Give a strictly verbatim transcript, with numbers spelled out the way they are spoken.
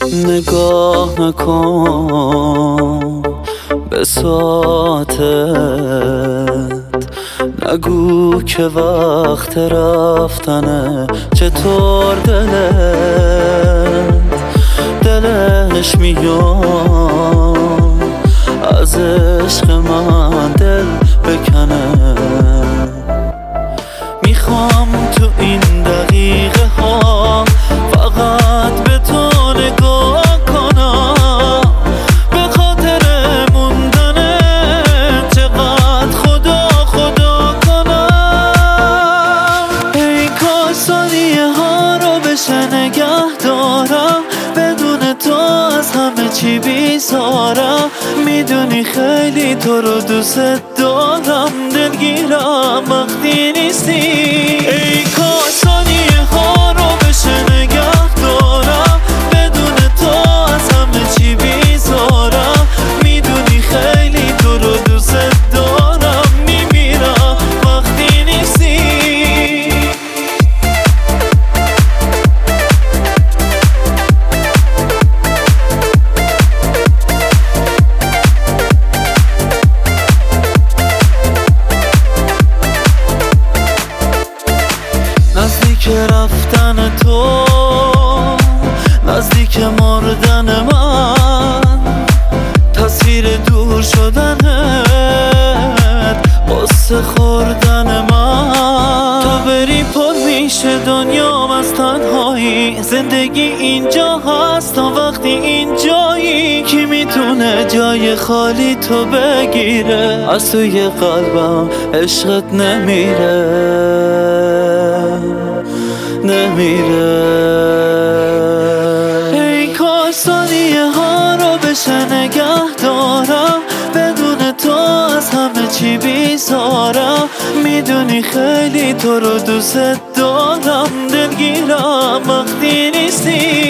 نگاه نکن به ساعتت، نگو که وقت رفتنه. چطور دلت دلش میاد از عشق من دل بکنه؟ میخوام تو این دقیقه ها فقط به تو نگاه کنم، به خاطر موندنه چقدر خدا خدا کنم. ای کاش ثانیه ها رو بشه نگه دارم، بدون تو از همه چی بیزارم. میدونی خیلی تو رو دوست دارم، دلگیرم وقتی نیستی. ای کاش ثانیه ها رو بشه نگه دارم، بدون تو از همه چی بیزارم. میدونی خیلی تو رو دوست دارم، میمیرم وقتی نیستی. نزدیک رفتن تو، نزدیک مردن من، تصویر دور شدنت، قصه خوردن من. تو بری پر میشه دنیام از تنهایی، زندگی اینجا هست تا وقتی اینجایی. کی میتونه جای خالی تو بگیره؟ از توی قلبم عشقت نمیره نمیره. ای کاش ثانیه ها رو بشه نگه دارم، بدون تو از همه چی بیزارم. میدونی خیلی تو رو دوست دارم، دلگیرم وقتی نیستی.